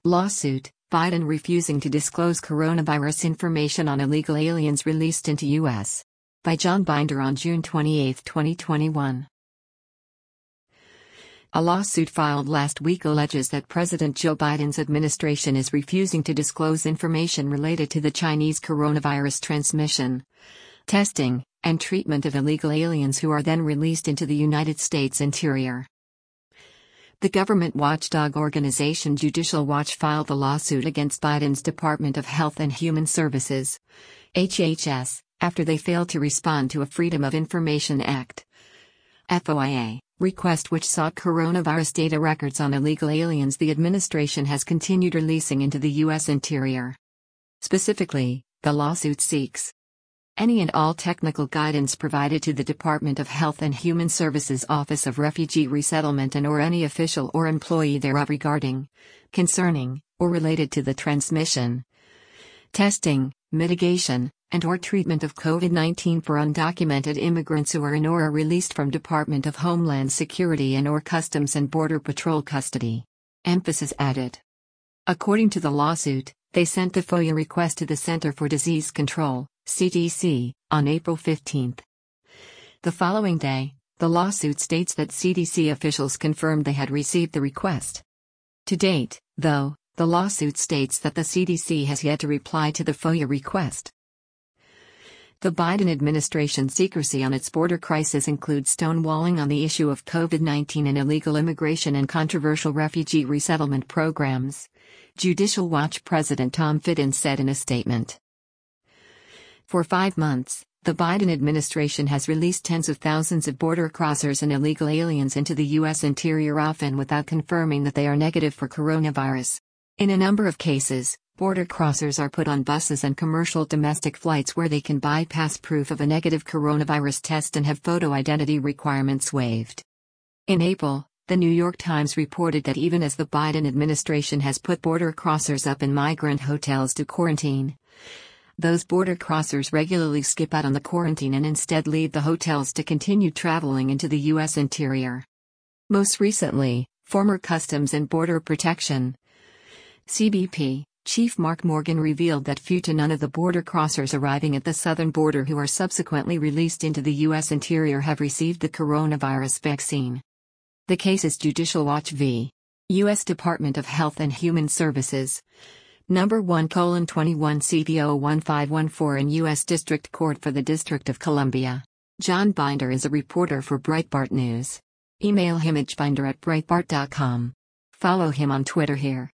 Lawsuit: Biden refusing to disclose coronavirus information on illegal aliens released into U.S. By John Binder on June 28, 2021. A lawsuit filed last week alleges that President Joe Biden's administration is refusing to disclose information related to the Chinese coronavirus transmission, testing, and treatment of illegal aliens who are then released into the United States interior. The government watchdog organization Judicial Watch filed the lawsuit against Biden's Department of Health and Human Services, HHS, after they failed to respond to a Freedom of Information Act (FOIA) request which sought coronavirus data records on illegal aliens the administration has continued releasing into the U.S. interior. Specifically, the lawsuit seeks any and all technical guidance provided to the Department of Health and Human Services Office of Refugee Resettlement and/or any official or employee thereof regarding, concerning, or related to the transmission, testing, mitigation, and/or treatment of COVID-19 for undocumented immigrants who are in or are released from Department of Homeland Security and/or Customs and Border Patrol custody. Emphasis added. According to the lawsuit, they sent the FOIA request to the Center for Disease Control, CDC, on April 15. The following day, the lawsuit states that CDC officials confirmed they had received the request. To date, though, the lawsuit states that the CDC has yet to reply to the FOIA request. The Biden administration's secrecy on its border crisis includes stonewalling on the issue of COVID-19 and illegal immigration and controversial refugee resettlement programs, Judicial Watch President Tom Fitton said in a statement. For 5 months, the Biden administration has released tens of thousands of border crossers and illegal aliens into the U.S. interior, often without confirming that they are negative for coronavirus. In a number of cases, border crossers are put on buses and commercial domestic flights where they can bypass proof of a negative coronavirus test and have photo identity requirements waived. In April, the New York Times reported that even as the Biden administration has put border crossers up in migrant hotels to quarantine, those border crossers regularly skip out on the quarantine and instead leave the hotels to continue traveling into the U.S. interior. Most recently, former Customs and Border Protection (CBP) Chief Mark Morgan revealed that few to none of the border crossers arriving at the southern border who are subsequently released into the U.S. interior have received the coronavirus vaccine. The case is Judicial Watch v. U.S. Department of Health and Human Services, Number 1:21 CP01514 in U.S. District Court for the District of Columbia. John Binder is a reporter for Breitbart News. Email him at binder@breitbart.com. Follow him on Twitter here.